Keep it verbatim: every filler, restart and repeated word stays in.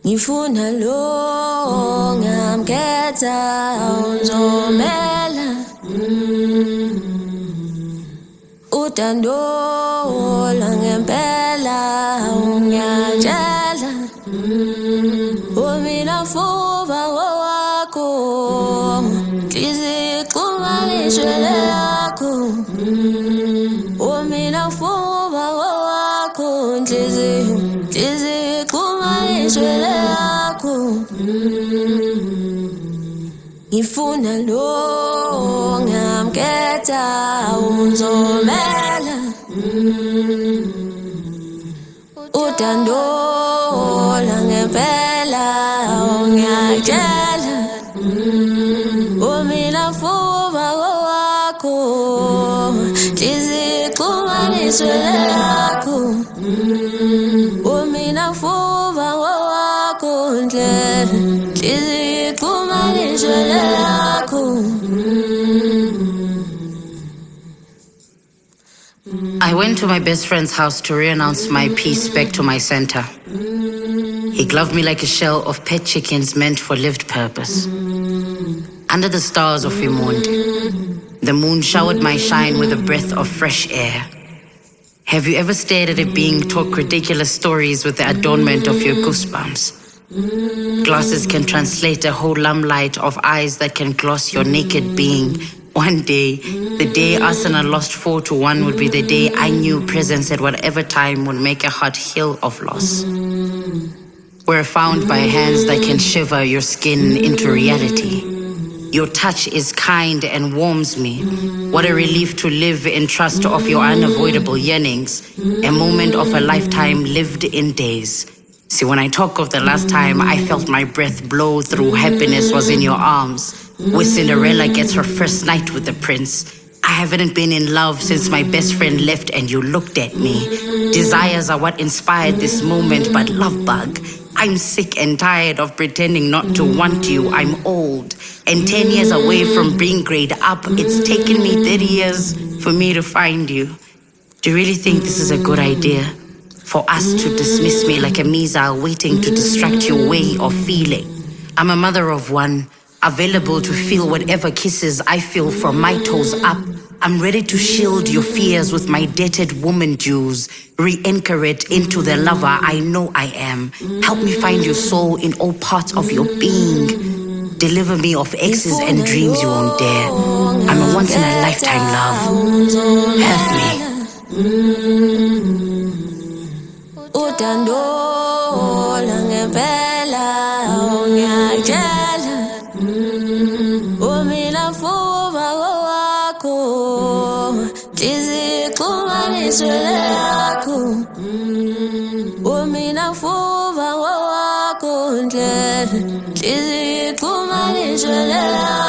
Ngifuna lo ngamkhetha uzomela Utando langempela ungiyatshela Umina fuba wakho Tizixuma lishwele yakho Umina fuba wakho Tizi Tizixuma lishwele yakho Ngifuna lo ngamkhetha uzomela Utando langempela ungiyatshela Umina fuba wakho Tizixuma lishwele yakho Umina fuba wakho ndlela Tizixuma lishwele yakho I went to my best friend's house to re-announce my peace back to my center. He gloved me like a shell of pet chickens meant for lived purpose. Under the stars of Vimonde, the moon showered my shine with a breath of fresh air. Have you ever stared at a being talk ridiculous stories with the adornment of your goosebumps? Glasses can translate a whole limelight of eyes that can gloss your naked being. One day, the day Arsenal lost four to one would be the day I knew presence at whatever time would make a heart heal of loss. We're found by hands that can shiver your skin into reality. Your touch is kind and warms me. What a relief to live in trust of your unavoidable yearnings. A moment of a lifetime lived in days. See, when I talk of the last time I felt my breath blow through happiness was in your arms. Where Cinderella gets her first night with the prince. I haven't been in love since my best friend left and you looked at me. Desires are what inspired this moment, but love bug. I'm sick and tired of pretending not to want you. I'm old and ten years away from being grade up. It's taken me thirty years for me to find you. Do you really think this is a good idea? For us to dismiss me like a missile waiting to distract your way of feeling. I'm a mother of one, available to feel whatever kisses I feel from my toes up. I'm ready to shield your fears with my dated woman dues, re-anchor it into the lover I know I am. Help me find your soul in all parts of your being. Deliver me of exes and dreams you won't dare. I'm a once-in-a-lifetime love. Have me. Utando langempela ungiyatshela Umina fuba wakho Tizixuma lishwele yakho Umina fuba wakho ndlela Tizixuma lishwele yakho